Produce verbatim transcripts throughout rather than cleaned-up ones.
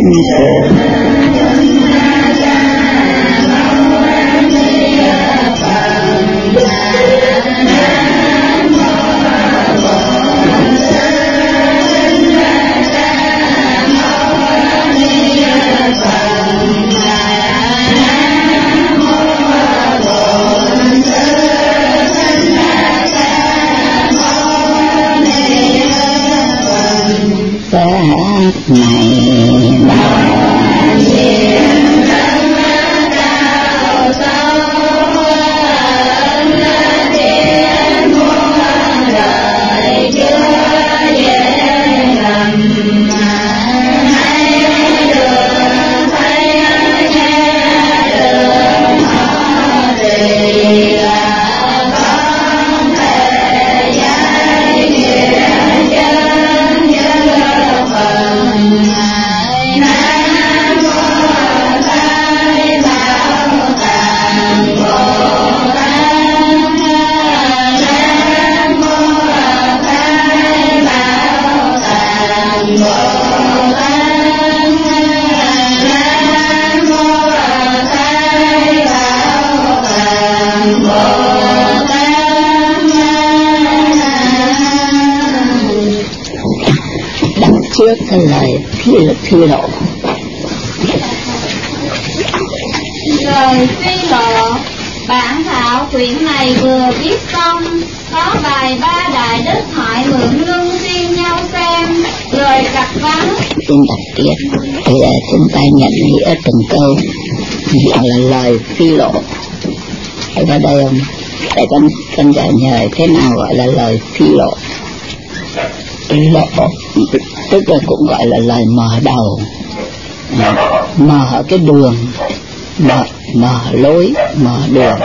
khổ. Này bà nhiên thân cao sâu là thiên muôn đời chưa dễ lầm hay đường thấy nghe đường họ thì là không thể giải nghĩa chân như Phật. Trước cái lời phi phi lộ. Lời phi lộ. Bản thảo quyển này vừa viết xong, có bài ba đại đức hỏi mượn luân phiên nhau xem, lời cặp vắn. Xin đọc tiếp. Bây giờ chúng ta nhận nghĩa từng câu gọi là lời phi lộ. Thấy vào đây không? Để con con giải nhờ thế nào gọi là lời phi lộ. Lộ tức là cũng gọi là lời mở đầu, mở cái đường, mở, mở lối, mở đường.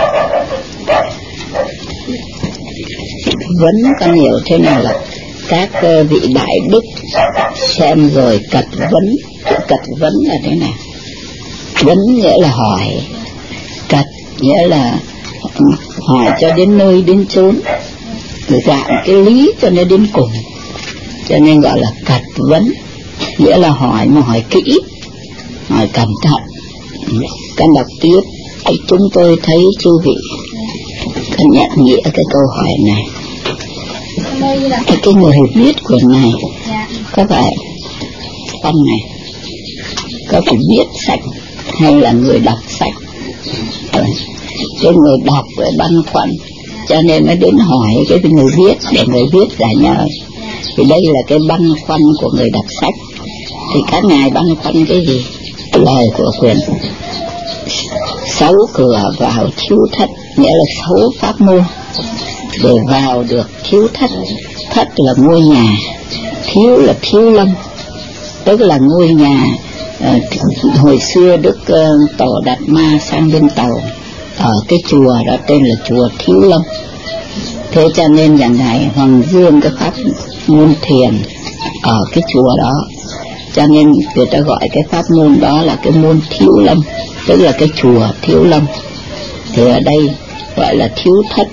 Vấn con hiểu thế nào là các vị đại đức xem rồi cật vấn. Cật vấn là thế nào? Vấn nghĩa là hỏi, cật nghĩa là hỏi cho đến nơi đến chốn, dạng cái lý cho nên đến cùng, cho nên gọi là cật vấn, nghĩa là hỏi mà hỏi kỹ, hỏi cẩn thận. Con đọc tiếp, chúng tôi thấy chư vị con nhận nghĩa cái câu hỏi này. Cái, cái người viết quyển này có phải con này có phải viết sách hay là người đọc sách? Cái người đọc với băn khoăn cho nên mới đến hỏi cái người viết để người viết giải nhờ. Vì đây là cái băn khoăn của người đọc sách. Thì các ngài băn khoăn cái gì? Lời của quyển sáu cửa vào thiếu thất, nghĩa là sáu pháp môn để vào được thiếu thất. Thất là ngôi nhà, thiếu là thiếu lâm, tức là ngôi nhà. uh, hồi xưa Đức uh, Tổ Đạt Ma sang bên Tàu ở cái chùa đó tên là chùa Thiếu Lâm. Thế cho nên rằng ngài Hoàng Dương cái pháp môn thiền ở cái chùa đó, cho nên người ta gọi cái pháp môn đó là cái môn Thiếu Lâm, tức là cái chùa Thiếu Lâm. Thì ở đây gọi là thiếu thất,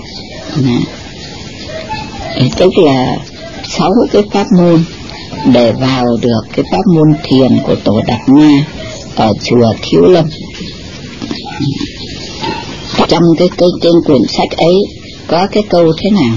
tức là sáu cái pháp môn để vào được cái pháp môn thiền của Tổ Đạt Ma ở chùa Thiếu Lâm. Trong cái, cái trên quyển sách ấy có cái câu thế nào?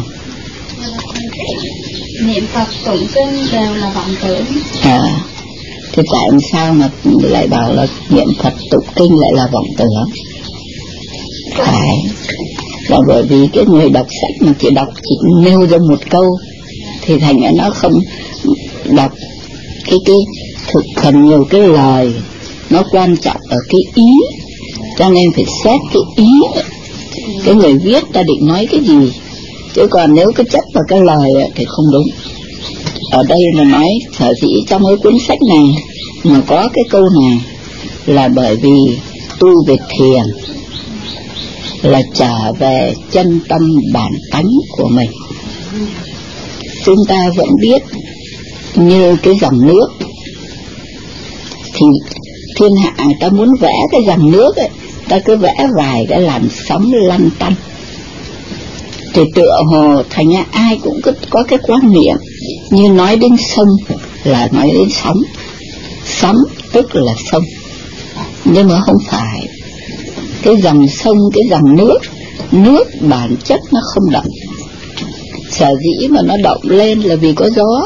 Niệm Phật tụng kinh đều là vọng tưởng. À, thì tại sao mà lại bảo là niệm Phật tụng kinh lại là vọng tưởng? Phải là bởi vì cái người đọc sách mà chỉ đọc chỉ nêu ra một câu thì thành ra nó không đọc cái cái thực hành nhiều cái lời. Nó quan trọng ở cái ý, cho nên phải xét cái ý, cái người viết ta định nói cái gì. Chứ còn nếu cứ chấp vào cái lời thì không đúng. Ở đây là nói sở dĩ trong cái cuốn sách này mà có cái câu này là bởi vì tu về thiền là trở về chân tâm bản tánh của mình. Chúng ta vẫn biết như cái dòng nước, thì thiên hạ người ta muốn vẽ cái dòng nước ấy, ta cứ vẽ vài cái làm sóng lăn tăn. Thì tựa hồ thành ra ai cũng có cái quan niệm như nói đến sông là nói đến sóng, sóng tức là sông, nhưng mà không phải. Cái dòng sông, cái dòng nước, nước bản chất nó không động. Sở dĩ mà nó động lên là vì có gió,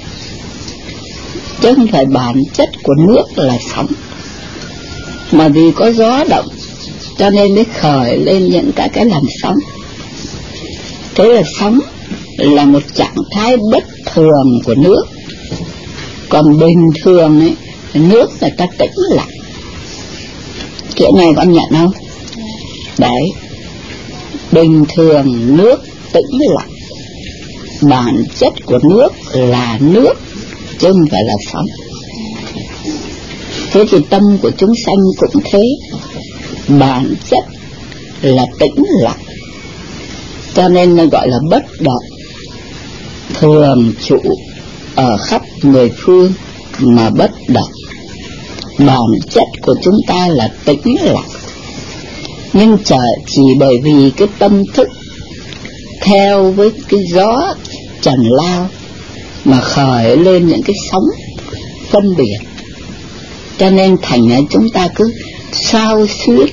chứ không phải bản chất của nước là sóng. Mà vì có gió động cho nên mới khởi lên những các cái làn sóng. Thế là sóng là một trạng thái bất thường của nước. Còn bình thường ấy, nước người ta tĩnh lặng. Kiểu này con nhận không? Đấy, bình thường nước tĩnh lặng. Bản chất của nước là nước, chứ không phải là sóng. Thế thì tâm của chúng sanh cũng thế, bản chất là tĩnh lặng, cho nên nó gọi là bất động, thường trụ ở khắp mười phương mà bất động. Bản chất của chúng ta là tĩnh lặng, nhưng chỉ bởi vì cái tâm thức theo với cái gió trần lao mà khởi lên những cái sóng phân biệt, cho nên thành ra chúng ta cứ sao xuyết.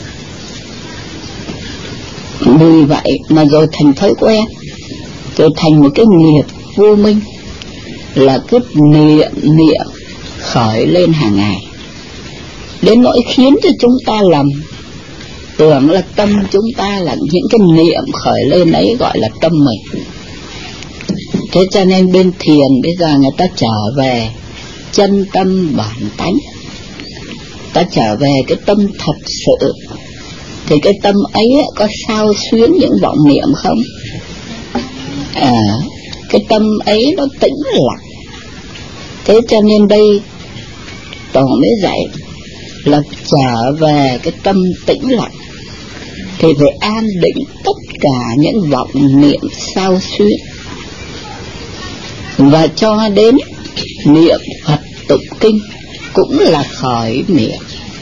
Vì vậy mà rồi thành thói quen, rồi thành một cái nghiệp vô minh, là cứ niệm niệm khởi lên hàng ngày, đến nỗi khiến cho chúng ta lầm tưởng là tâm chúng ta là những cái niệm khởi lên ấy gọi là tâm mình. Thế cho nên bên thiền bây giờ người ta trở về chân tâm bản tánh, ta trở về cái tâm thật sự, thì cái tâm ấy có sao xuyến những vọng niệm không? À, cái tâm ấy nó tĩnh lặng. Thế cho nên đây Tổ mới dạy là trở về cái tâm tĩnh lặng, thì phải an định tất cả những vọng niệm sao xuyến, và cho đến niệm Phật tụng kinh cũng là khởi niệm.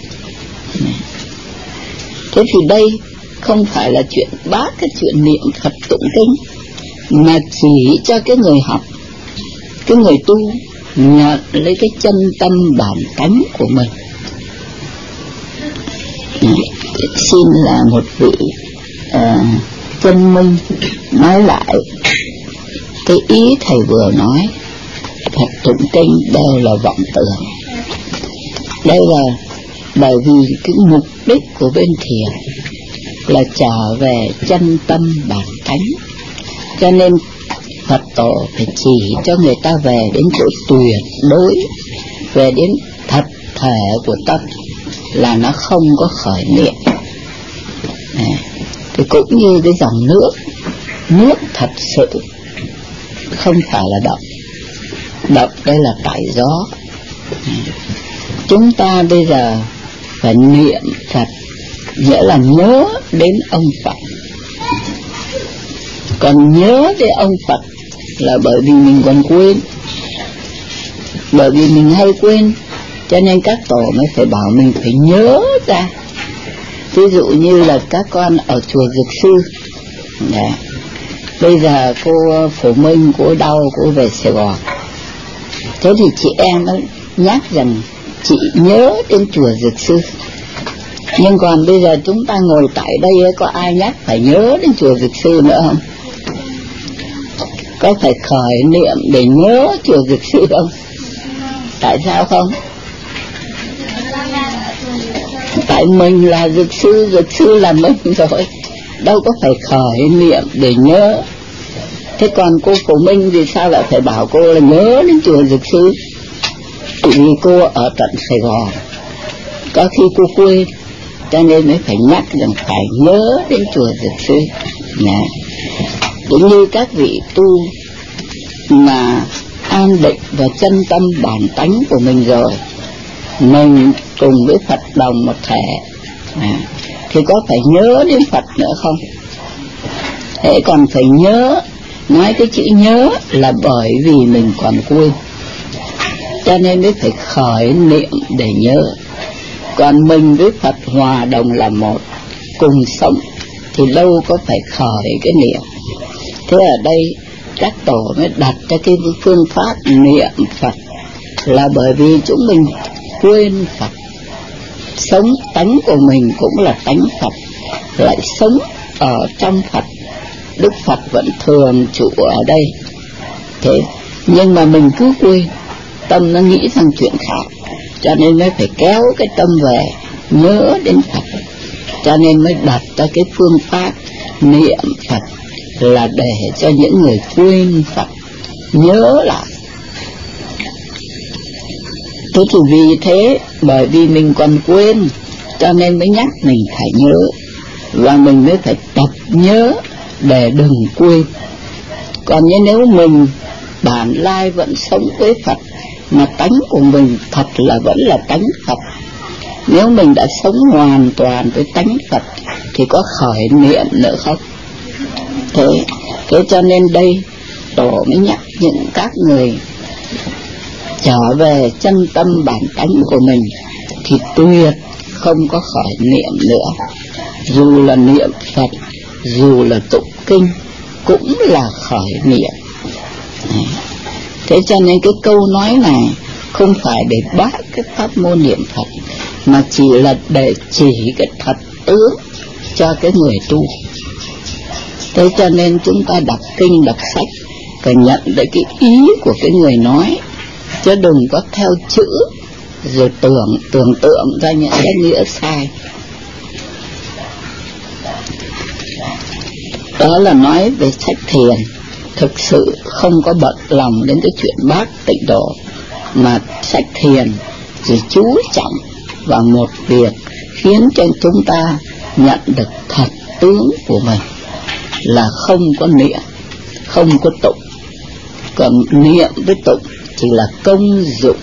Thế thì đây không phải là chuyện bác cái chuyện niệm Phật tụng kinh, mà chỉ cho cái người học, cái người tu nhận lấy cái chân tâm bản tánh của mình. Xin là một vị uh, chân minh nói lại cái ý thầy vừa nói. Phật tụng kinh đều là vọng tưởng. Đây là bởi vì cái mục đích của bên thiền là trở về chân tâm bản tánh, cho nên Phật tổ phải chỉ cho người ta về đến chỗ tuyệt đối, về đến thật thể của tâm, là nó không có khởi niệm. Thì cũng như cái dòng nước, nước thật sự không phải là động. Động đây là tại gió. Chúng ta bây giờ phải niệm Phật, nghĩa là nhớ đến ông Phật. Còn nhớ đến ông Phật là bởi vì mình còn quên. Bởi vì mình hay quên, cho nên các tổ mới phải bảo mình phải nhớ ra. Ví dụ như là các con ở chùa Dược Sư. Đấy. Bây giờ cô Phổ Minh, cô đau, cô về Sài Gòn. Thế thì chị em nó nhắc rằng chị nhớ đến chùa Dược Sư. Nhưng còn bây giờ chúng ta ngồi tại đây, có ai nhắc phải nhớ đến chùa Dược Sư nữa không? Có phải khởi niệm để nhớ chùa Dược Sư không? Tại sao không? Tại mình là Dược Sư, Dược Sư là mình rồi, đâu có phải khởi niệm để nhớ. Thế còn cô Phổ Minh thì sao lại phải bảo cô là nhớ đến chùa Dược Sư? Vì cô ở tận Sài Gòn, có khi cô quên, cho nên mới phải nhắc rằng phải nhớ đến chùa Dược Sư. Đấy. Cũng như các vị tu mà an định và chân tâm bản tánh của mình rồi, mình cùng với Phật đồng một thể, à, thì có phải nhớ đến Phật nữa không? Thế còn phải nhớ, nói cái chữ nhớ là bởi vì mình còn quên, cho nên mới phải khởi niệm để nhớ. Còn mình với Phật hòa đồng là một, cùng sống, thì đâu có phải khởi cái niệm. Thế ở đây các tổ mới đặt ra cái phương pháp niệm Phật, là bởi vì chúng mình quên Phật. Sống tánh của mình cũng là tánh Phật, lại sống ở trong Phật. Đức Phật vẫn thường trụ ở đây. Thế nhưng mà mình cứ quên, tâm nó nghĩ sang chuyện khác, cho nên mới phải kéo cái tâm về nhớ đến Phật. Cho nên mới đặt ra cái phương pháp niệm Phật là để cho những người quên Phật nhớ lại. Thế thì vì thế, bởi vì mình còn quên, cho nên mới nhắc mình phải nhớ, và mình mới phải tập nhớ để đừng quên. Còn như nếu mình bản lai vẫn sống với Phật, mà tánh của mình thật là vẫn là tánh Phật, nếu mình đã sống hoàn toàn với tánh Phật thì có khởi niệm nữa không? Thế, thế cho nên đây Tổ mới nhắc những các người trở về chân tâm bản tánh của mình thì tuyệt không có khởi niệm nữa. Dù là niệm Phật, dù là tụng kinh cũng là khởi niệm. Thế cho nên cái câu nói này không phải để bác cái pháp môn niệm Phật, mà chỉ là để chỉ cái thật tướng cho cái người tu. Thế cho nên chúng ta đọc kinh đọc sách phải nhận được cái ý của cái người nói, chứ đừng có theo chữ rồi tưởng tưởng tượng ra những cái nghĩa sai. Đó là nói về sách thiền. Thực sự không có bận lòng đến cái chuyện bác tịnh độ, mà sách thiền chỉ chú trọng vào một việc khiến cho chúng ta nhận được thật tướng của mình, là không có niệm, không có tụng. Còn niệm với tụng chỉ là công dụng.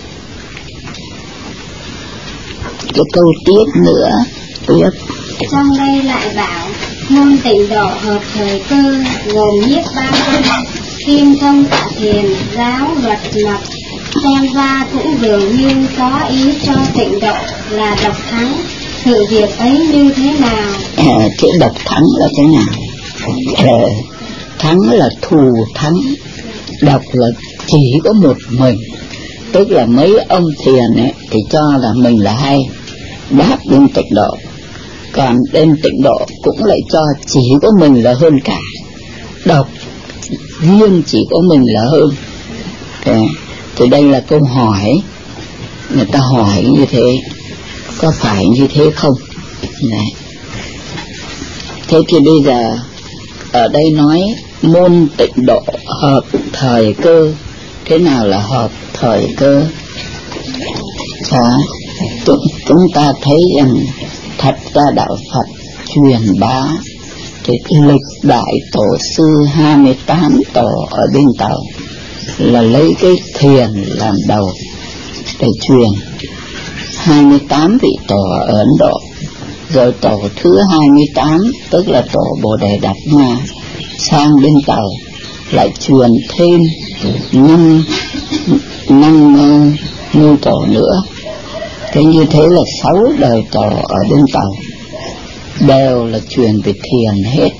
Cái câu tiếp nữa, tiếp trong đây lại bảo môn tịnh độ hợp thời cơ, gồm nhiếp ba văn, kim thông tạ thiền, giáo luật lập. Xem ra cũng dường như có ý cho tịnh độ là độc thắng. Sự việc ấy như thế nào? À, chữ độc thắng là thế nào? À, thắng là thù thắng, độc là chỉ có một mình. Tức là mấy ông thiền ấy thì cho là mình là hay, đáp đến tịnh độ. Còn đến tịnh độ cũng lại cho chỉ có mình là hơn cả, độc riêng chỉ có mình là hơn. Okay. Thì đây là câu hỏi, người ta hỏi như thế, có phải như thế không? Này. Thế thì bây giờ ở đây nói môn tịnh độ hợp thời cơ. Thế nào là hợp thời cơ? Chả, chúng ta thấy rằng thật ra đạo Phật truyền bá thì lịch đại tổ sư hai mươi tám tổ ở bên Tàu là lấy cái thiền làm đầu để truyền. Hai mươi tám vị tổ ở Ấn Độ, rồi tổ thứ hai mươi tám tức là tổ Bồ Đề Đạt Ma sang bên Tàu lại truyền thêm năm năm ngôi tổ nữa. Thế như thế là sáu đời tổ ở bên Tàu đều là truyền về thiền hết.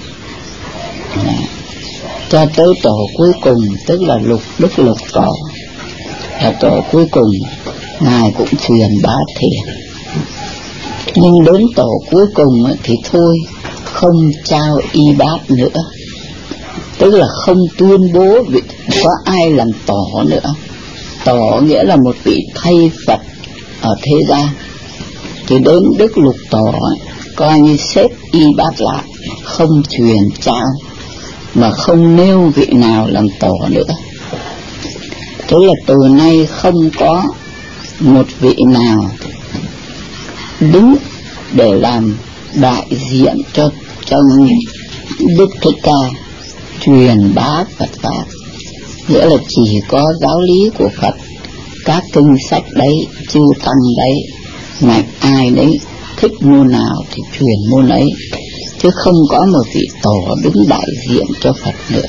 Cho tới tổ cuối cùng tức là Lục Đức Lục Tổ, là tổ cuối cùng ngài cũng truyền bá thiền. Nhưng đến tổ cuối cùng thì thôi, không trao y bát nữa, tức là không tuyên bố vị có ai làm tổ nữa. Tổ nghĩa là một vị thay Phật ở thế gian. Thì đến Đức Lục Tổ coi như xếp y bát lại, không truyền trao, mà không nêu vị nào làm tổ nữa. Tức là từ nay không có một vị nào đứng để làm đại diện cho cho Đức Thích Ca truyền bá Phật pháp. Nghĩa là chỉ có giáo lý của Phật, các kinh sách đấy, chư tăng đấy, mà ai đấy thích môn nào thì truyền môn ấy, chứ không có một vị tổ đứng đại diện cho Phật nữa.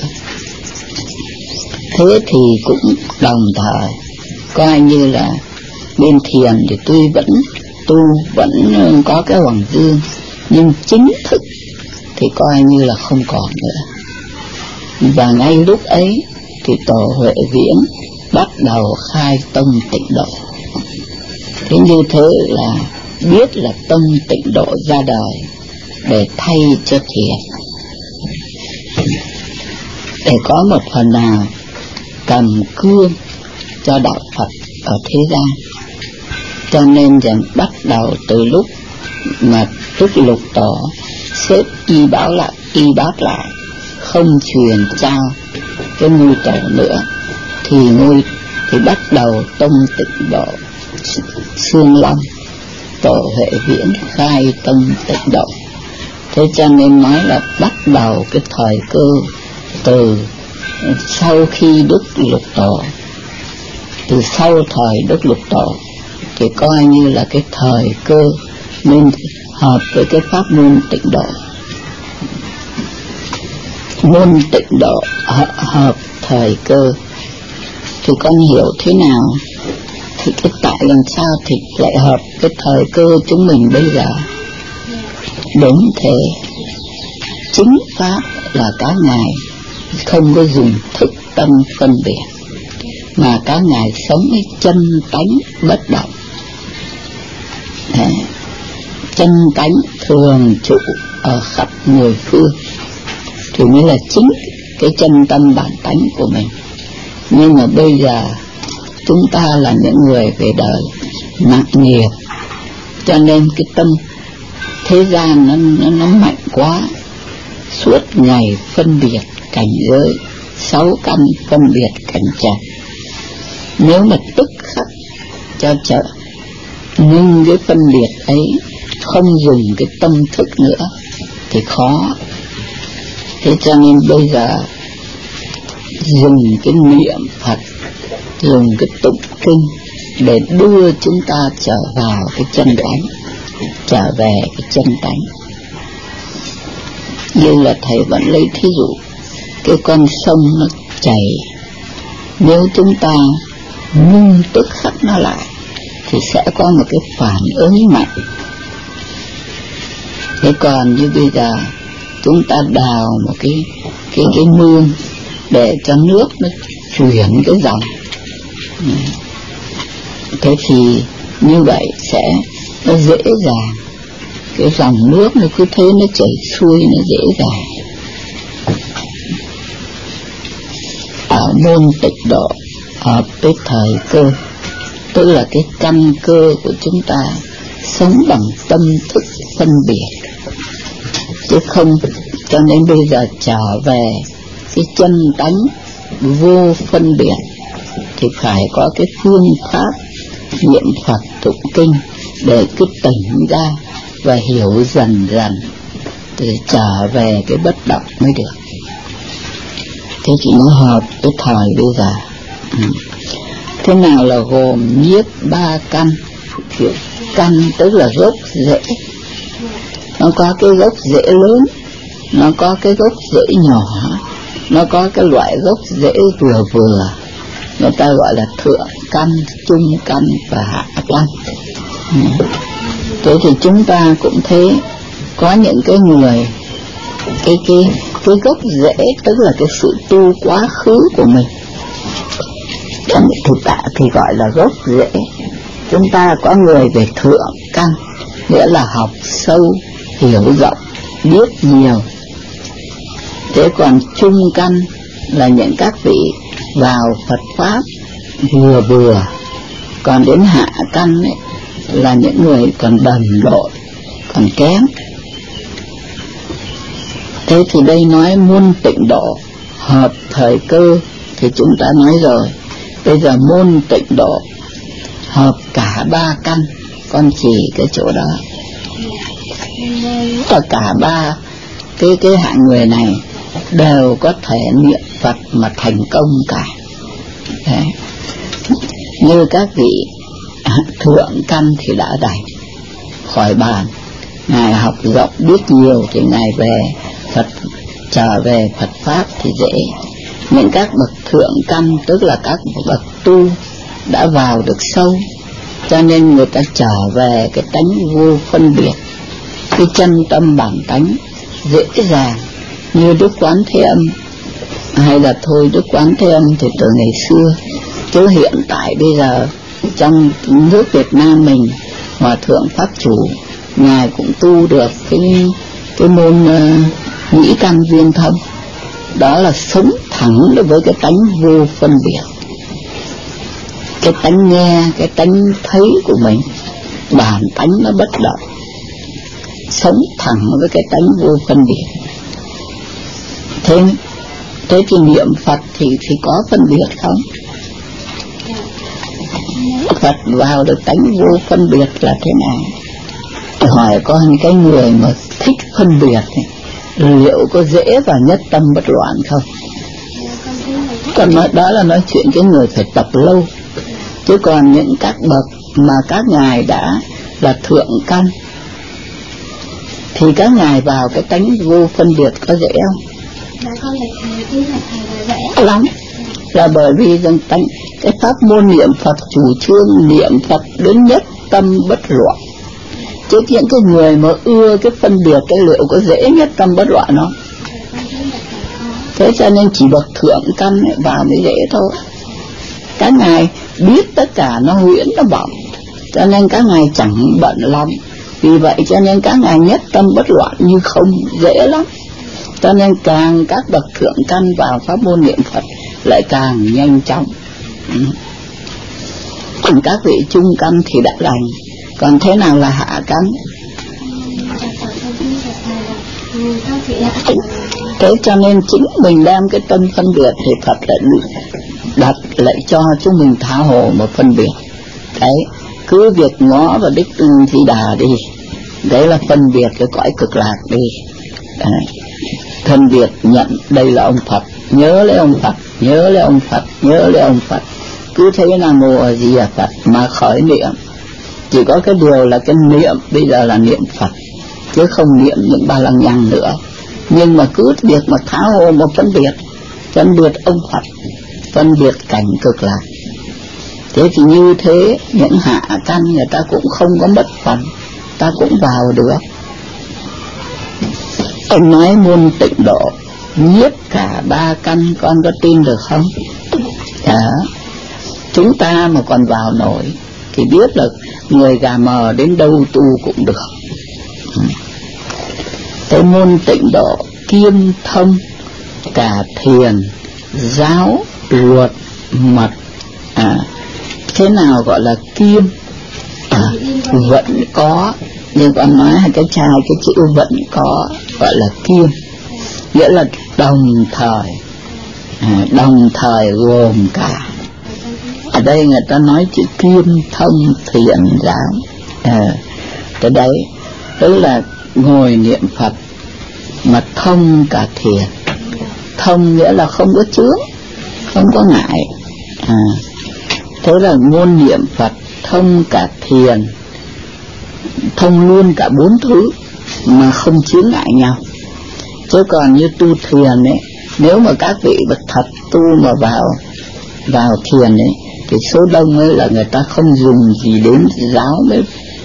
Thế thì cũng đồng thời coi như là bên thiền thì tuy vẫn tu, vẫn có cái hoàng dương, nhưng chính thức thì coi như là không còn nữa. Và ngay lúc ấy thì tổ Huệ Viễn bắt đầu khai tông tịnh độ. Thế như thế là biết là tông Tịnh Độ ra đời để thay cho thiền, để có một phần nào cầm cương cho đạo Phật ở thế gian. Cho nên rằng bắt đầu từ lúc mà Tức Lục Tổ xếp y báo lại y bát lại, không truyền trao cái ngôi tổ nữa, thì ngôi thì bắt đầu tông Tịnh Độ Xương Long, Tổ Huệ Viễn khai tông Tịnh Độ. Thế cho nên nói là bắt đầu cái thời cơ từ sau khi Đức Lục Tổ, từ sau thời Đức Lục Tổ thì coi như là cái thời cơ nên hợp với cái pháp môn Tịnh Độ. Môn Tịnh Độ hợp thời cơ thì con hiểu thế nào? Thì cái tại làm sao thì lại hợp cái thời cơ chúng mình bây giờ? Đúng thế, chính pháp là các ngài không có dùng thức tâm phân biệt, mà các ngài sống với chân tánh bất động. Đấy. Chân tánh thường trụ ở khắp mười phương thì mới là chính cái chân tâm bản tánh của mình. Nhưng mà bây giờ chúng ta là những người về đời nặng nghiệp, cho nên cái tâm thế gian nó, nó, nó mạnh quá, suốt ngày phân biệt cảnh giới, sáu căn phân biệt cảnh trần. Nếu mà tức khắc cho trợ ngưng cái phân biệt ấy, không dùng cái tâm thức nữa thì khó. Thế cho nên bây giờ dùng cái niệm Phật, dùng cái tụng kinh để đưa chúng ta trở vào cái chân tánh, trở về cái chân tánh. Như là thầy vẫn lấy thí dụ cái con sông nó chảy, nếu chúng ta ngưng tức khắc nó lại thì sẽ có một cái phản ứng mạnh. Thế còn như bây giờ chúng ta đào một cái cái cái mương để cho nước nó chuyển cái dòng, thế thì như vậy sẽ nó dễ dàng, cái dòng nước nó cứ thế nó chảy xuôi, nó dễ dàng. Ở môn Tịnh Độ hợp với thời cơ, tức là cái căn cơ của chúng ta sống bằng tâm thức phân biệt, chứ không. Cho nên bây giờ trở về cái chân tánh vô phân biệt thì phải có cái phương pháp niệm Phật tụng kinh để cứ tỉnh ra và hiểu dần dần, thì trở về cái bất động mới được. Thế chỉ nó hợp với thời bây giờ. ừ. Thế nào là gồm nhiếp ba căn? Căn tức là gốc rễ. Nó có cái gốc rễ lớn, nó có cái gốc rễ nhỏ, nó có cái loại gốc rễ vừa vừa. Người ta gọi là thượng căn, trung căn và hạ căn. ừ. Thế thì chúng ta cũng thế, có những cái người cái cái cái gốc rễ tức là cái sự tu quá khứ của mình, thì tạ thì gọi là gốc rễ. Chúng ta có người về thượng căn, nghĩa là học sâu, hiểu rộng, biết nhiều. Thế còn trung căn là những các vị vào Phật pháp vừa vừa. Còn đến hạ căn ấy, là những người còn đần độn, còn kém. Thế thì đây nói môn Tịnh Độ hợp thời cơ thì chúng ta nói rồi. Bây giờ môn Tịnh Độ hợp cả ba căn, con chỉ cái chỗ đó. Tất cả ba cái cái hạng người này đều có thể niệm Phật mà thành công cả. Đấy. Như các vị thượng căn thì đã đành khỏi bàn, ngài học rộng biết nhiều thì ngài về Phật, trở về Phật pháp thì dễ. Những các bậc thượng căn tức là các bậc tu đã vào được sâu, cho nên người ta trở về cái tánh vô phân biệt, cái chân tâm bản tánh dễ dàng. Như Đức Quán Thế Âm, hay là thôi Đức Quán Thế Âm thì từ ngày xưa, chứ hiện tại bây giờ trong nước Việt Nam mình, Hòa thượng Pháp Chủ ngài cũng tu được cái cái môn uh, nhĩ căn viên thông, đó là sống thẳng với cái tánh vô phân biệt, cái tánh nghe, cái tánh thấy của mình, bản tánh nó bất động, sống thẳng với cái tánh vô phân biệt. Thế thế thì niệm Phật thì thì có phân biệt không? Phật vào được tánh vô phân biệt là thế nào? Hỏi có những cái người mà thích phân biệt này, liệu có dễ vào nhất tâm bất loạn không? Còn nói đó là nói chuyện cái người phải tập lâu, chứ còn những các bậc mà các ngài đã là thượng căn thì các ngài vào cái tánh vô phân biệt có dễ không? Dạ con là thầy, chứ là thầy là dễ lắm. Là bởi vì rằng tánh cái pháp môn niệm Phật chủ trương niệm Phật đến nhất tâm bất loạn, chứ những cái người mà ưa cái phân biệt cái liệu có dễ nhất tâm bất loạn không? Thế cho nên chỉ bậc thượng căn ấy vào mới dễ thôi. Các ngài biết tất cả nó huyễn nó vọng, cho nên các ngài chẳng bận lòng. Vì vậy cho nên các ngài nhất tâm bất loạn như không, dễ lắm. Cho nên càng các bậc thượng căn vào pháp môn niệm Phật lại càng nhanh chóng. Còn các vị trung căn thì đã lành. Còn thế nào là hạ căn? Thế cho nên chính mình đem cái tâm phân biệt thì Phật lại đặt lại cho chúng mình tha hồ một phân biệt. Đấy, cứ việc ngó vào đích Di Đà đi, đấy là phân biệt cái cõi cực lạc đi. Đấy. Phân biệt nhận đây là ông Phật, nhớ lấy ông Phật, nhớ lấy ông Phật, nhớ lấy ông Phật, cứ thế Nam Mô A Di Đà Phật mà khởi niệm. Chỉ có cái điều là cái niệm bây giờ là niệm Phật, chứ không niệm những ba lăng nhăng nữa. Nhưng mà cứ việc mà tháo hồ một phân biệt, phân biệt ông Phật, phân biệt cảnh cực lạc. Thế thì như thế những hạ căn người ta cũng không có mất phần, ta cũng vào được. Ông nói môn tịnh độ nhiếp cả ba căn, con có tin được không? Đó. Chúng ta mà còn vào nổi thì biết là người gà mờ đến đâu tu cũng được. Cái môn tịnh độ kiêm thông cả thiền, giáo, luật, mật. À, thế nào gọi là kiêm? À, vẫn có. Nhưng con nói cái chai cái chữ vẫn có gọi là kiêm, nghĩa là đồng thời, à, đồng thời gồm cả. Ở đây người ta nói chữ kiêm thông thiền giáo. À, cái đấy tức là ngồi niệm Phật mà thông cả thiền. Thông nghĩa là không có chướng, không có ngại. À, thế là môn niệm Phật thông cả thiền, thông luôn cả bốn thứ mà không chướng ngại nhau. Chứ còn như tu thiền ấy, nếu mà các vị bậc thật tu mà vào vào thiền ấy thì số đông ấy là người ta không dùng gì đến giáo với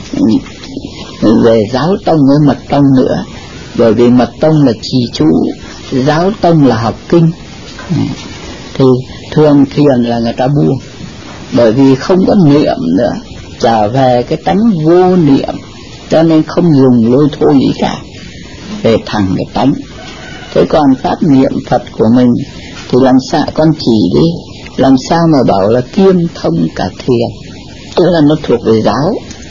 về giáo tông với mật tông nữa, bởi vì mật tông là trì chú, giáo tông là học kinh. Thì thường thiền là người ta buông, bởi vì không có niệm nữa, trở về cái tánh vô niệm, cho nên không dùng lôi thôi gì cả, về thẳng cái tánh. Thế còn pháp niệm Phật của mình thì làm sao con chỉ đi, làm sao mà bảo là kiêm thông cả thiền, tức là nó thuộc về giáo.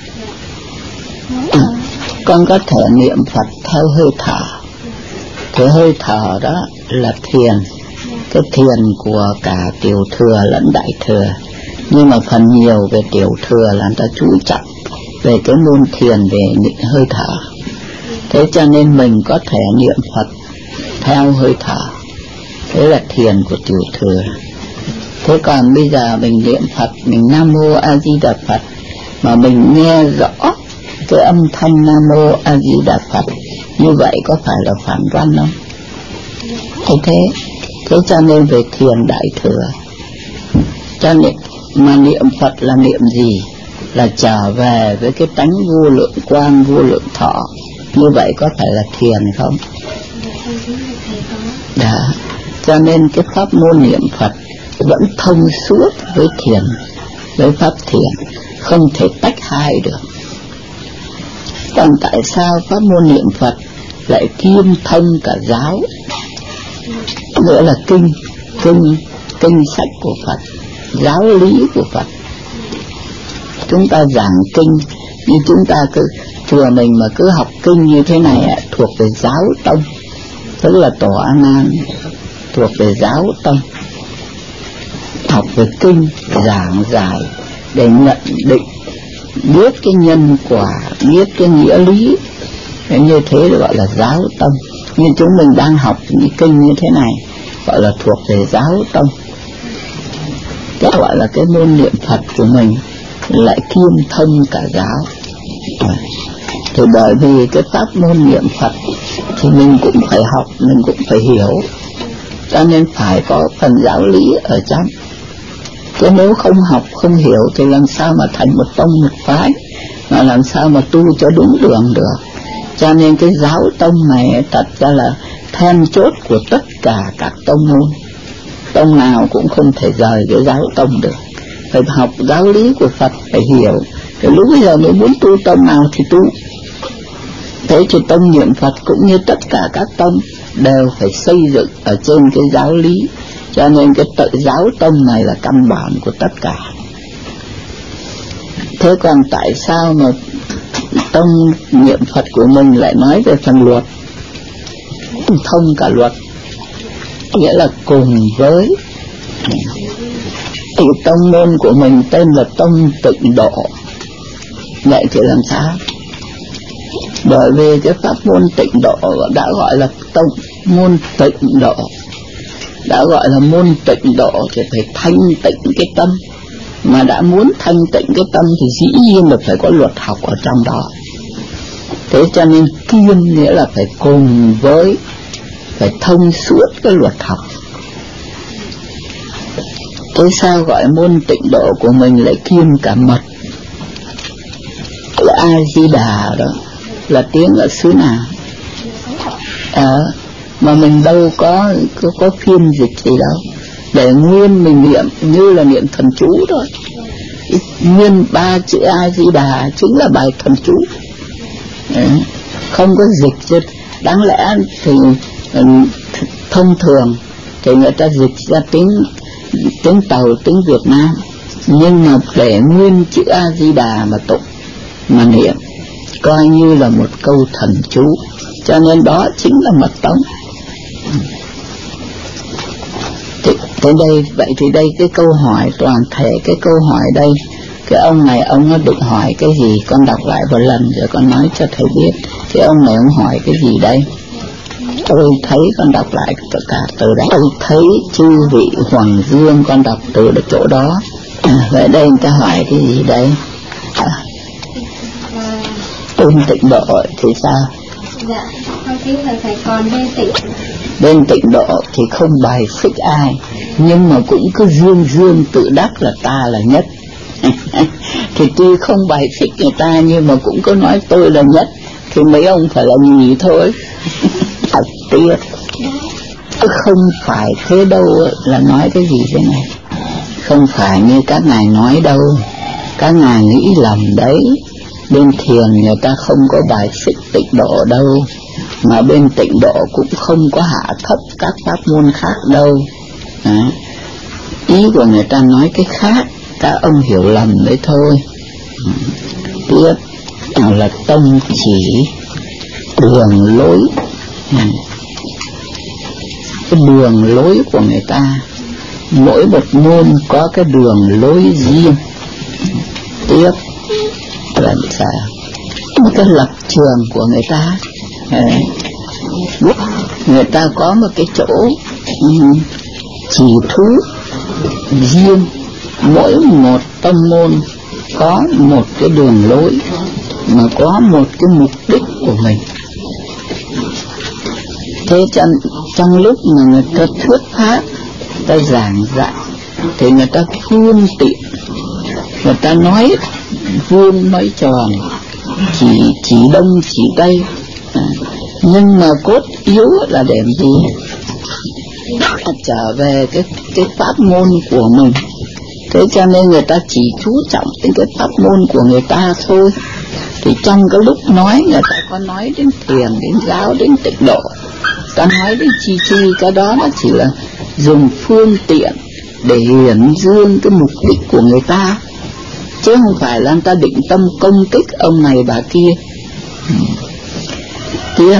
À, con có thể niệm Phật theo hơi thở, cái hơi thở đó là thiền, cái thiền của cả tiểu thừa lẫn đại thừa. Nhưng mà phần nhiều về tiểu thừa là người ta chú trọng về cái môn thiền về hơi thở. Thế cho nên mình có thể niệm Phật theo hơi thở, thế là thiền của tiểu thừa. Thế còn bây giờ mình niệm Phật, mình Nam Mô A Di Đà Phật mà mình nghe rõ cái âm thanh Nam Mô A Di Đà Phật, như vậy có phải là phản văn không? Thế thế, thế cho nên về thiền đại thừa, cho nên mà niệm Phật là niệm gì? Là trở về với cái tánh vô lượng quang, vô lượng thọ. Như vậy có phải là thiền không? Đó. Cho nên cái pháp môn niệm Phật vẫn thông suốt với thiền. với pháp thiền, không thể tách hai được. Còn tại sao pháp môn niệm Phật lại kiêm thông cả giáo, nghĩa là kinh, kinh, kinh sách của Phật, giáo lý của Phật. Chúng ta giảng kinh, nhưng chúng ta cứ chùa mình mà cứ học kinh như thế này thuộc về giáo tông, tức là Tổ A Nan thuộc về giáo tông. Học về kinh, giảng giải để nhận định, biết cái nhân quả, biết cái nghĩa lý, như thế gọi là giáo tông. Nhưng chúng mình đang học những kinh như thế này gọi là thuộc về giáo tông. Cái gọi là cái môn niệm Phật của mình lại kiêm thông cả giáo. Thì bởi vì cái pháp môn niệm Phật thì mình cũng phải học, mình cũng phải hiểu, cho nên phải có phần giáo lý ở trong. Chứ nếu không học, không hiểu thì làm sao mà thành một tông một phái, mà làm sao mà tu cho đúng đường được. Cho nên cái giáo tông này thật ra là then chốt của tất cả các tông môn. Tông nào cũng không thể rời cái giáo tông được. Phải học giáo lý của Phật, phải hiểu. Thì lúc bây giờ mới muốn tu tông nào thì tu. Thế thì tông niệm Phật cũng như tất cả các tông đều phải xây dựng ở trên cái giáo lý. Cho nên cái tự giáo tông này là căn bản của tất cả. Thế còn tại sao mà tông niệm Phật của mình lại nói về phần luật, thông cả luật, nghĩa là cùng với. Thì tông môn của mình tên là Tông Tịnh Độ. Vậy thì làm sao? Bởi vì cái pháp môn Tịnh Độ đã gọi là tông môn Tịnh Độ, đã gọi là môn Tịnh Độ thì phải thanh tịnh cái tâm. Mà đã muốn thanh tịnh cái tâm thì dĩ nhiên là phải có luật học ở trong đó. Thế cho nên kiêm nghĩa là phải cùng với, phải thông suốt cái luật học. Thế sao gọi môn Tịnh Độ của mình lại kiêm cả mật? Là A-di-đà đó, là tiếng ở xứ nào? À, mà mình đâu có, có, có phiên dịch gì đâu. Để nguyên mình niệm như là niệm thần chú thôi. Nguyên ba chữ A-di-đà chính là bài thần chú. Đấy, không có dịch chứ. Đáng lẽ thì thông thường thì người ta dịch ra tiếng tiếng Tàu, tiếng Việt Nam, nhưng mà để nguyên chữ A-di-đà mà tụng, mà niệm, coi như là một câu thần chú. Cho nên đó chính là mật tông. Thế đây, vậy thì đây cái câu hỏi toàn thể, cái câu hỏi đây, cái ông này ông nó định hỏi cái gì, con đọc lại một lần rồi con nói cho thầy biết. Cái ông này ông hỏi cái gì đây? Tôi thấy, con đọc lại tất cả từ đấy. Tôi thấy chư vị Hoàng Dương, con đọc từ được chỗ đó. À, vậy đây người ta hỏi cái gì đây? À, Tôn Tịnh Độ thì sao? Dạ, con kính thưa thầy, còn bên tịnh bên Tịnh Độ thì không bài xích ai, nhưng mà cũng cứ dương dương tự đắc là ta là nhất. Thì tuy không bài xích người ta nhưng mà cũng có nói tôi là nhất, thì mấy ông phải là nhì thôi. Thật tiếc, không phải thế đâu. Là nói cái gì thế này? Không phải như các ngài nói đâu, các ngài nghĩ lầm đấy. Bên thiền người ta không có bài xích Tịnh Độ đâu, mà bên Tịnh Độ cũng không có hạ thấp các pháp môn khác đâu. À, ý của người ta nói cái khác, các ông hiểu lầm đấy thôi. Tiếp là tông chỉ đường lối, cái đường lối của người ta, mỗi một môn có cái đường lối riêng. Tiếp là sao? Cái lập trường của người ta, người ta có một cái chỗ chỉ thú riêng. Mỗi một tông môn có một cái đường lối, mà có một cái mục đích của mình. Thế trong, trong lúc mà người ta thuyết pháp, ta giảng dạy, thì người ta phương tiện, người ta nói vuông nói tròn, chỉ chỉ đông chỉ tây, à, nhưng mà cốt yếu là để làm gì? À, trở về cái cái pháp môn của mình, Thế cho nên người ta chỉ chú trọng đến cái pháp môn của người ta thôi. Thì trong cái lúc nói người ta có nói đến thiền, đến giáo, đến tịnh độ, ta nói đến chi chi, cái đó nó chỉ là dùng phương tiện để hiển dương cái mục đích của người ta, chứ không phải là người ta định tâm công kích ông này bà kia. Tiếp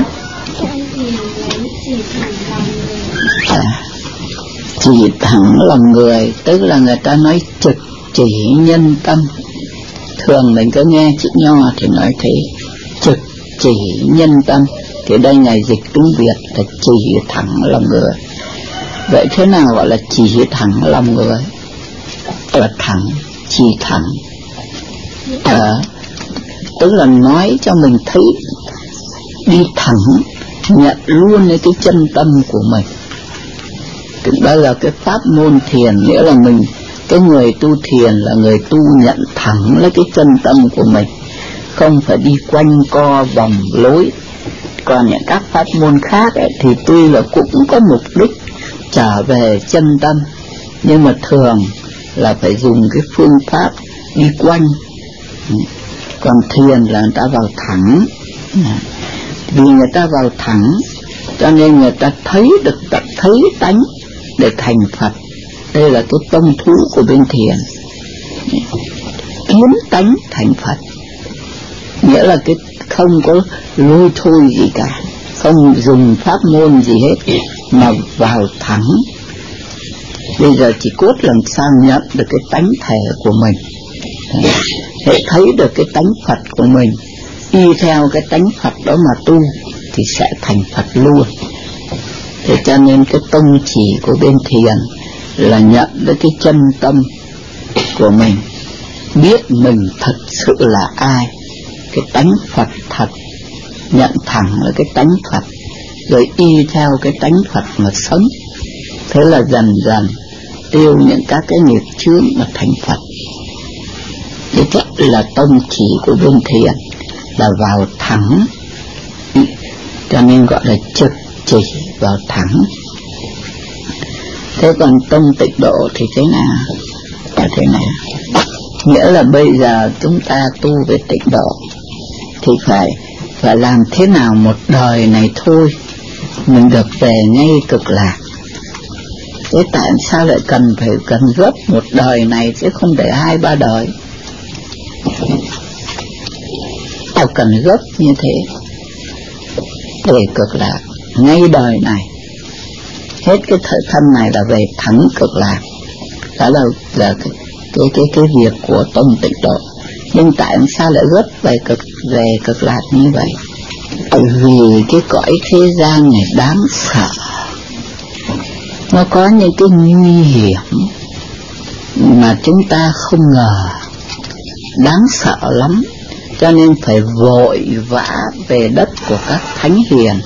à, chỉ thẳng lòng người, tức là người ta nói trực chỉ nhân tâm. Thường mình cứ nghe chữ nho thì nói thế, trực chỉ nhân tâm, thì đây ngài dịch tiếng Việt là chỉ thẳng lòng người. Vậy thế nào gọi là chỉ thẳng lòng người? Là thẳng, chỉ thẳng à, tức là nói cho mình thấy đi thẳng, nhận luôn cái chân tâm của mình. Đó là cái pháp môn thiền, nghĩa là mình, cái người tu thiền là người tu nhận thẳng lấy cái chân tâm của mình, không phải đi quanh co vòng lối. Còn những các pháp môn khác ấy, thì tuy là cũng có mục đích trở về chân tâm, nhưng mà thường là phải dùng cái phương pháp đi quanh. Còn thiền là người ta vào thẳng, vì người ta vào thẳng cho nên người ta thấy được tận thấy tánh để thành Phật. Đây là cái tông thú của bên thiền, kiến tánh thành Phật, nghĩa là cái không có lôi thôi gì cả, không dùng pháp môn gì hết mà vào thẳng. Bây giờ chỉ cốt làm sao nhận được cái tánh thể của mình, để thấy được cái tánh Phật của mình, y theo cái tánh Phật đó mà tu thì sẽ thành Phật luôn. Thế cho nên cái tông chỉ của bên thiền là nhận được cái chân tâm của mình, biết mình thật sự là ai, cái tánh Phật thật, nhận thẳng là cái tánh Phật, rồi y theo cái tánh Phật mà sống. Thế là dần dần tiêu những các cái nghiệp chướng mà thành Phật. Thế là tông chỉ của bên thiền là vào thẳng, cho nên gọi là trực chỉ vào thẳng. Thế còn tông tịnh độ thì thế nào? Là thế nào? Nghĩa là bây giờ chúng ta tu về tịnh độ thì phải phải làm thế nào một đời này thôi mình được về ngay cực lạc. Thế tại sao lại cần phải cần gấp một đời này chứ không để hai ba đời? Tao cần gấp như thế về cực lạc ngay đời này, hết cái thời thân này là về thẳng cực lạc. Đó là là cái cái cái, cái việc của tông tịnh độ. Nhưng tại sao lại gấp về cực về cực lạc như vậy? Bởi vì cái cõi thế gian này đáng sợ, nó có những cái nguy hiểm mà chúng ta không ngờ, đáng sợ lắm. Cho nên phải vội vã về đất của các thánh hiền,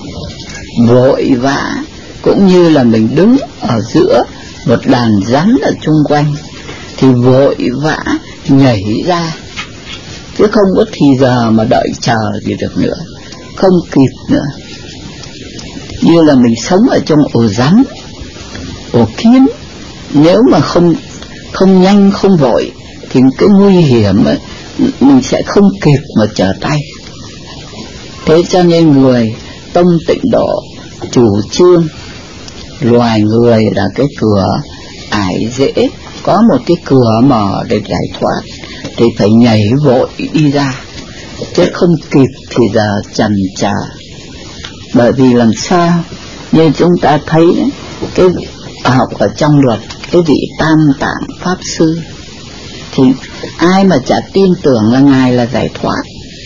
vội vã cũng như là mình đứng ở giữa một đàn rắn ở chung quanh thì vội vã nhảy ra, chứ không có thì giờ mà đợi chờ gì được nữa, không kịp nữa. Như là mình sống ở trong ổ rắn, ổ kiến, nếu mà không không nhanh không vội thì cái nguy hiểm ấy, mình sẽ không kịp mà trở tay. Thế cho nên người tông tịnh độ chủ trương loài người là cái cửa ải dễ, có một cái cửa mở để giải thoát thì phải nhảy vội đi ra, chứ không kịp thì giờ chần chờ. Bởi vì làm sao như chúng ta thấy đấy, cái học ở trong luật cái vị Tam Tạng Pháp Sư thì ai mà chả tin tưởng là Ngài là giải thoát.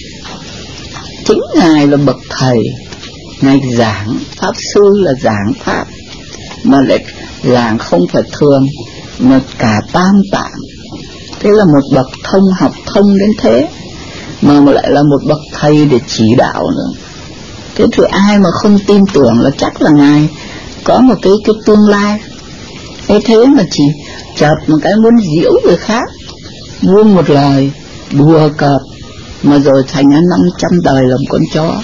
Chính Ngài là bậc thầy, Ngài giảng, Pháp Sư là giảng Pháp, mà lại giảng không phải thường mà cả tam tạng. Thế là một bậc thông, học thông đến thế mà lại là một bậc thầy để chỉ đạo nữa. Thế thì ai mà không tin tưởng là chắc là Ngài có một cái cái tương lai. Thế thế mà chỉ chợt một cái muốn giễu người khác, buông một lời đùa cợt mà rồi thành năm trăm đời làm con chó.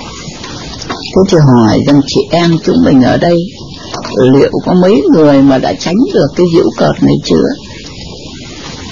Thế thì hỏi rằng chị em chúng mình ở đây liệu có mấy người mà đã tránh được cái giễu cợt này chưa?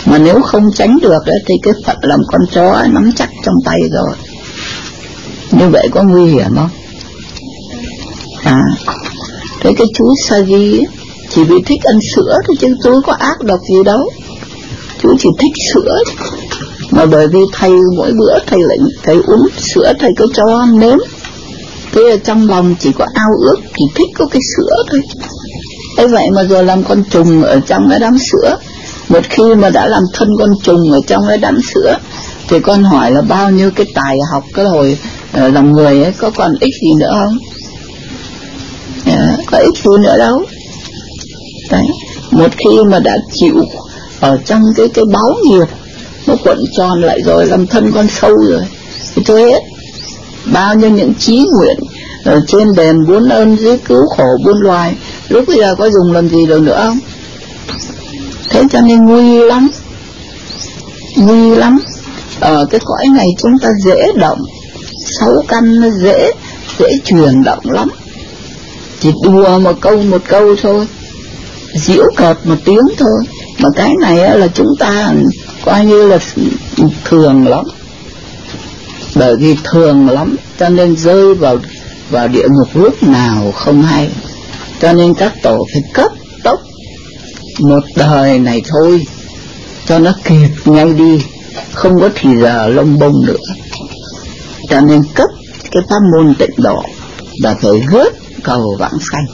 Mà nếu không tránh được ấy, thì cái phận làm con chó nắm chắc trong tay rồi. Như vậy có nguy hiểm không? À, thế cái chú Sagi ấy, chỉ vì thích ăn sữa thôi chứ chú có ác độc gì đâu. Chú chỉ thích sữa. Mà bởi vì thầy mỗi bữa thầy lại thầy uống sữa, thầy cứ cho nếm. Thế trong lòng chỉ có ao ước, chỉ thích có cái sữa thôi. Thế vậy mà rồi làm con trùng ở trong cái đám sữa. Một khi mà đã làm thân con trùng ở trong cái đám sữa, thì con hỏi là bao nhiêu cái tài học cái hồi uh, làm người ấy có còn ích gì nữa không? Yeah, có ích gì nữa đâu. Đấy. Một khi mà đã chịu ở trong cái cái báu nghiệp, nó cuộn tròn lại rồi, làm thân con sâu rồi, thì thôi hết. Bao nhiêu những chí nguyện ở trên đền bốn ơn dưới cứu khổ buôn loài, lúc bây giờ có dùng làm gì được nữa không? Thế cho nên nguy lắm, nguy lắm. Ở cái cõi này chúng ta dễ động, sáu căn nó dễ, dễ chuyển động lắm. Chỉ đùa một câu một câu thôi, giễu cợt một tiếng thôi. Mà cái này là chúng ta coi như là thường lắm. Bởi vì thường lắm cho nên rơi vào vào địa ngục lúc nào không hay. Cho nên các tổ phải cấp tốc một đời này thôi cho nó kịp ngay đi, không có thì giờ lông bông nữa. Cho nên cấp cái pháp môn tịnh độ là phải gớt cầu vãng sanh.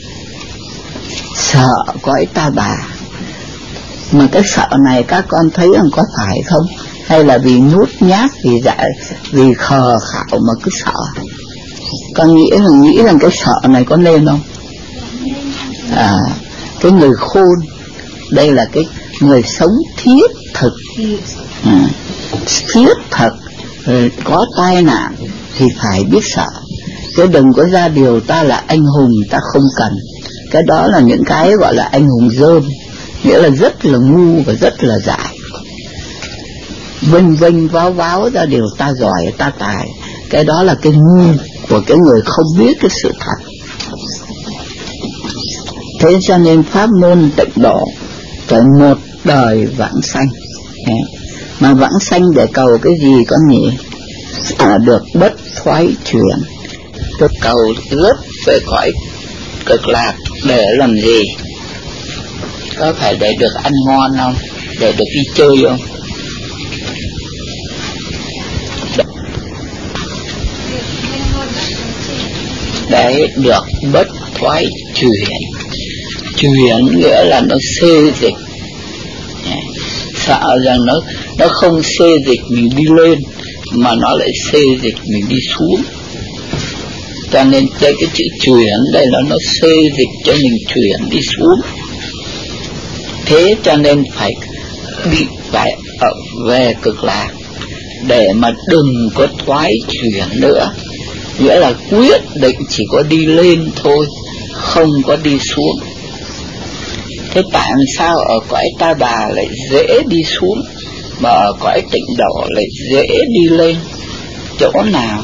Sợ cõi ta bà. Mà cái sợ này các con thấy rằng có phải không? Hay là vì nhút nhát, vì dạ, vì khờ khạo mà cứ sợ? Con nghĩ rằng nghĩ rằng cái sợ này có nên không? À, cái người khôn, đây là cái người sống thiết thực, à, thiết thực, có tai nạn thì phải biết sợ. Chứ đừng có ra điều ta là anh hùng, ta không cần. Cái đó là những cái gọi là anh hùng dơm, nghĩa là rất là ngu và rất là dại. Vinh vinh váo váo ra điều ta giỏi, ta tài. Cái đó là cái ngu của cái người không biết cái sự thật. Thế cho nên pháp môn tịnh độ phải một đời vãng sanh. Mà vãng sanh để cầu cái gì con nhỉ? À, được bất thoái chuyển. Được cầu rất về cõi cực lạc để làm gì? Có phải để được ăn ngon không? Để được đi chơi không? Để được bất thoái chuyển. Chuyển nghĩa là nó xê dịch. Sợ rằng nó nó không xê dịch mình đi lên, mà nó lại xê dịch mình đi xuống. Cho nên cái, cái chữ chuyển đây là nó xê dịch cho mình chuyển đi xuống. Thế cho nên phải đi phải ở về cực lạc để mà đừng có thoái chuyển nữa. Nghĩa là quyết định chỉ có đi lên thôi, không có đi xuống. Thế tại sao ở cõi ta bà lại dễ đi xuống, mà ở cõi tịnh độ lại dễ đi lên? Chỗ nào?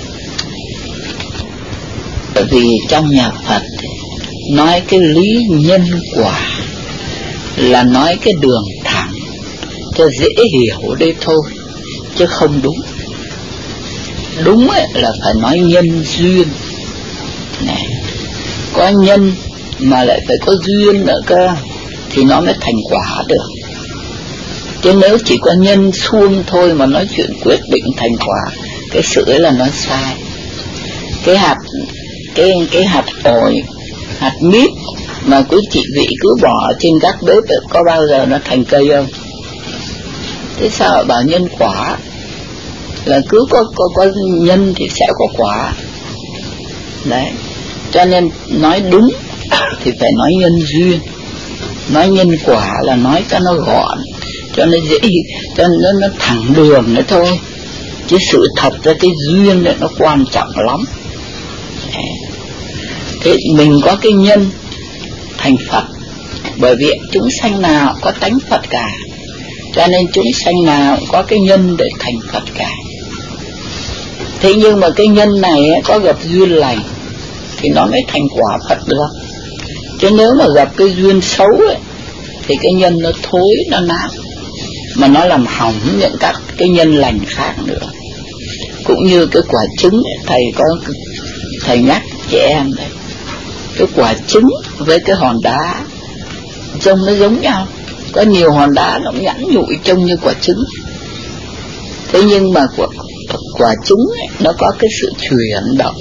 Bởi vì trong nhà Phật nói cái lý nhân quả là nói cái đường thẳng cho dễ hiểu đây thôi, chứ không đúng. Đúng ấy là phải nói nhân duyên này. Có nhân mà lại phải có duyên nữa cơ thì nó mới thành quả được. Chứ nếu chỉ có nhân suông thôi mà nói chuyện quyết định thành quả, cái sự ấy là nó sai. Cái hạt cái cái hạt ổi, hạt mít mà cứ chị vị cứ bỏ trên các bếp ấy, có bao giờ nó thành cây không? Thế sao bảo nhân quả? Là cứ có, có, có nhân thì sẽ có quả. Đấy. Cho nên nói đúng thì phải nói nhân duyên. Nói nhân quả là nói cho nó gọn, cho nó dễ, cho nó, nó thẳng đường nữa thôi. Chứ sự thật ra cái duyên này nó quan trọng lắm. Đấy. Thế mình có cái nhân thành Phật, bởi vì chúng sanh nào có tánh Phật cả, cho nên chúng sanh nào có cái nhân để thành Phật cả. Thế nhưng mà cái nhân này ấy, có gặp duyên lành thì nó mới thành quả Phật được. Chứ nếu mà gặp cái duyên xấu ấy, thì cái nhân nó thối, nó nát. mà nó làm hỏng những các cái nhân lành khác nữa. Cũng như cái quả trứng, thầy có thầy nhắc trẻ em đấy, cái quả trứng với cái hòn đá trông nó giống nhau, có nhiều hòn đá nó nhẵn nhụi trông như quả trứng. Thế nhưng mà quả, quả trứng ấy, nó có cái sự chuyển động,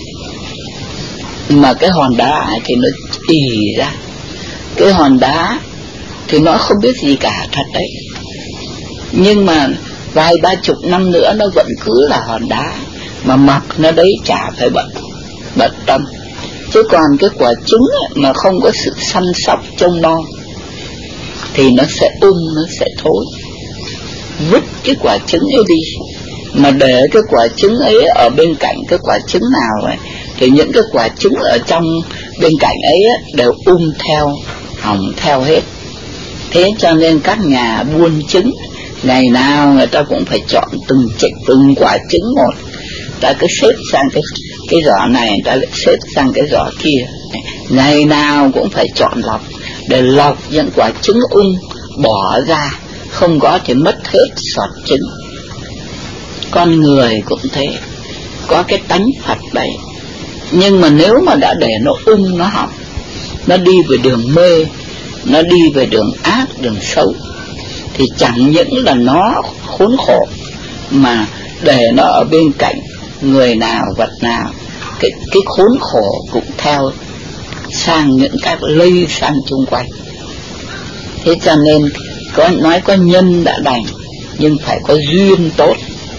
mà cái hòn đá thì nó ì ra. Cái hòn đá thì nó không biết gì cả thật đấy, nhưng mà vài ba chục năm nữa nó vẫn cứ là hòn đá, mà mặc nó đấy chả phải bận bận tâm. Chứ còn cái quả trứng ấy, mà không có sự săn sóc trông non thì nó sẽ ung, nó sẽ thối. Vứt cái quả trứng ấy đi, mà để cái quả trứng ấy ở bên cạnh cái quả trứng nào ấy, thì những cái quả trứng ở trong bên cạnh ấy đều ung theo, hỏng theo hết. Thế cho nên các nhà buôn trứng ngày nào người ta cũng phải chọn từng chích từng quả trứng một, ta cứ xếp sang cái cái giỏ này, người ta lại xếp sang cái giỏ kia, ngày nào cũng phải chọn lọc để lọc những quả trứng ung bỏ ra, không có thì mất hết sọt trứng. Con người cũng thế, có cái tánh Phật đấy, nhưng mà nếu mà đã để nó ung, nó hỏng, nó đi về đường mê, nó đi về đường ác, đường xấu, thì chẳng những là nó khốn khổ, mà để nó ở bên cạnh người nào, vật nào, cái, cái khốn khổ cũng theo sang những cái lây sang chung quanh. Thế cho nên có nói có nhân đã đành, nhưng phải có duyên tốt.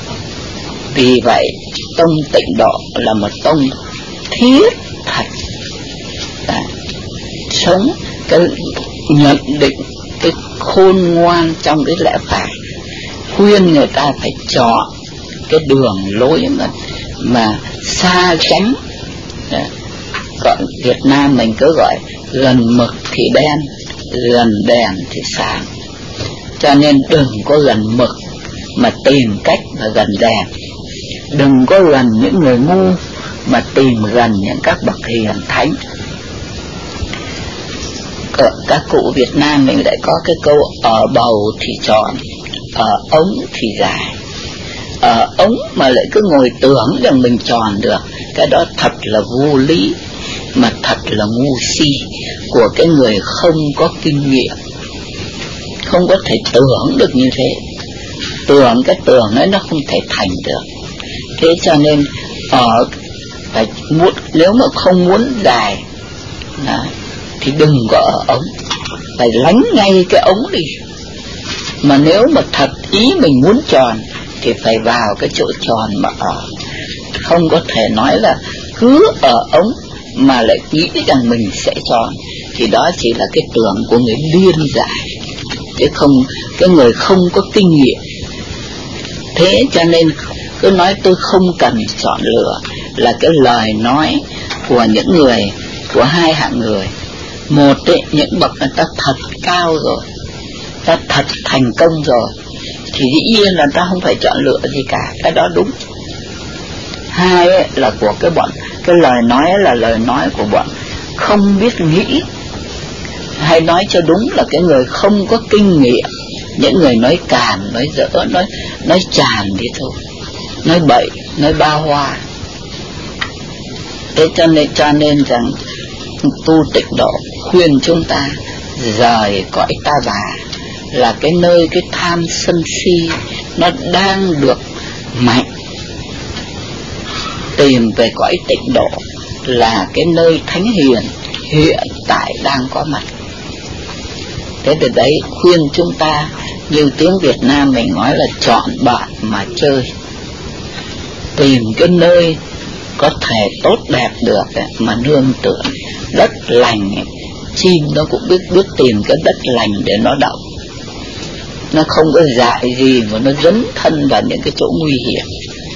Vì vậy tông Tịnh Độ là một tông thiết thật, à, sống cái nhận định cái khôn ngoan trong cái lẽ phải, khuyên người ta phải chọn cái đường lối mà, mà xa tránh. À, còn Việt Nam mình cứ gọi gần mực thì đen, gần đèn thì sáng. Cho nên đừng có gần mực mà tìm cách mà gần đèn, đừng có gần những người ngu mà tìm gần những các bậc hiền thánh. Ở các cụ Việt Nam mình lại có cái câu ở bầu thì tròn, ở ống thì dài. Ở ống mà lại cứ ngồi tưởng rằng mình tròn được, cái đó thật là vô lý, mà thật là ngu si của cái người không có kinh nghiệm, không có thể tưởng được như thế. Tưởng cái tưởng ấy nó không thể thành được. Thế cho nên ở phải muốn, nếu mà không muốn dài đó, thì đừng có ở ống, phải lánh ngay cái ống đi. Mà nếu mà thật ý mình muốn tròn thì phải vào cái chỗ tròn mà ở, không có thể nói là cứ ở ống mà lại nghĩ rằng mình sẽ tròn, thì đó chỉ là cái tưởng của người điên dại, chứ không, cái người không có kinh nghiệm. Thế cho nên cứ nói tôi không cần chọn lựa là cái lời nói của những người, của hai hạng người. Một ấy, những bậc người ta thật cao rồi, ta thật thành công rồi, thì dĩ nhiên là ta không phải chọn lựa gì cả, cái đó đúng. Hai ấy, là của cái bọn, cái lời nói là lời nói của bọn không biết nghĩ, hay nói cho đúng là cái người không có kinh nghiệm, những người nói càn, nói dỡ, nói nói tràn đi thôi, nói bậy, nói ba hoa. Thế cho nên cho nên rằng tu Tịnh Độ khuyên chúng ta rời cõi ta bà, là cái nơi cái tham sân si nó đang được mạnh. Tìm về cõi Tịnh Độ là cái nơi thánh hiền hiện tại đang có mặt. Thế từ đấy khuyên chúng ta, như tiếng Việt Nam mình nói là chọn bạn mà chơi, tìm cái nơi có thể tốt đẹp được ấy, mà nương tựa. Đất lành ấy, chim nó cũng biết biết tìm cái đất lành để nó đậu, nó không có dại gì mà nó dấn thân vào những cái chỗ nguy hiểm.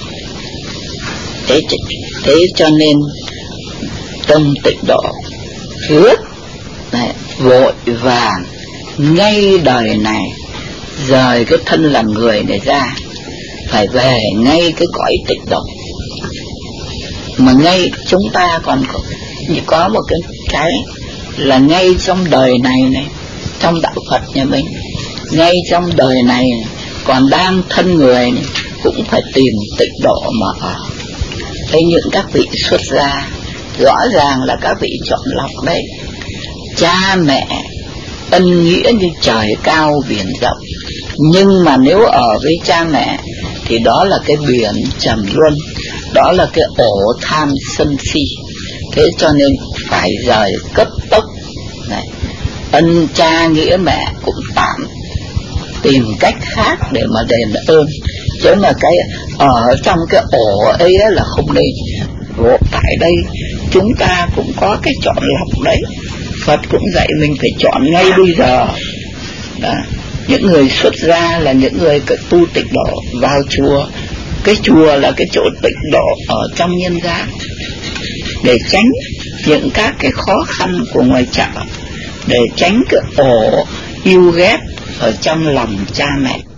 Thế, thế cho nên tâm Tịnh Độ rất này, vội vàng ngay đời này rời cái thân làm người này ra, phải về ngay cái cõi Tịnh Độ. Mà ngay chúng ta còn có, có một cái cái là ngay trong đời này này, trong đạo Phật nhà mình, ngay trong đời này còn đang thân người này, cũng phải tìm tịnh độ mà ở. Thế những các vị xuất gia rõ ràng là các vị chọn lọc đấy. Cha mẹ ân nghĩa như trời cao biển rộng, nhưng mà nếu ở với cha mẹ thì đó là cái biển trầm luân, đó là cái ổ tham sân si. Thế cho nên phải rời cấp tốc này. Ân cha nghĩa mẹ cũng tạm tìm cách khác để mà đền ơn, chứ mà cái ở trong cái ổ ấy là không nên. Tại đây chúng ta cũng có cái chọn lọc đấy. Phật cũng dạy mình phải chọn ngay bây giờ. Đó. Những người xuất gia là những người tu tịnh độ vào chùa. Cái chùa là cái chỗ tịnh độ ở trong nhân gian, để tránh những các cái khó khăn của ngoài chợ, để tránh cái ổ yêu ghét ở trong lòng cha mẹ.